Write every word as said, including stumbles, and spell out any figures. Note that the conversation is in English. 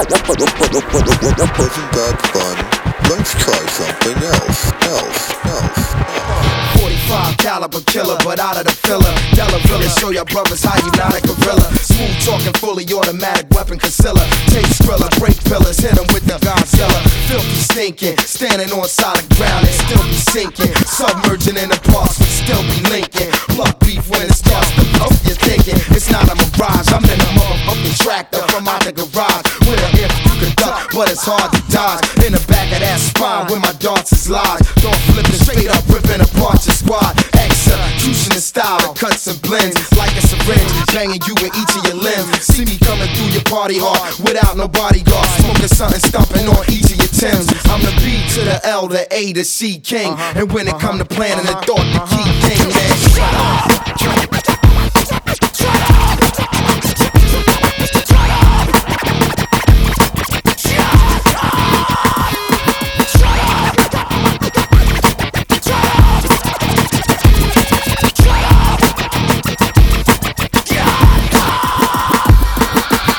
Wasn't that fun? Let's try something else, else, else. forty-five caliber killer, but out of the filler. Delavilla, show your brothers how you not a gorilla. Smooth talking, fully automatic weapon concealer. Take skrilla, break pillars, hit them with the Godzilla. Filthy stinking, standing on solid ground and still be sinking. Submerging in the parks, but still be linking. Pluck beef when it starts to blow. You're thinking it's not a mirage. I'm in a motherfucking tractor from out the garage. With a if you can duck, but it's hard to dodge. In the back of that spine, where my darts is lodged. Don't flipping straight up, ripping apart your squad. Execution in style that cuts and blends like a syringe, banging you in each of your limbs. See me coming through your party hard without no bodyguard, smoking something, stomping on each of your Timbs. I'm the B to the L, the A to C king, and when it come to planning the thought, the key thing, man.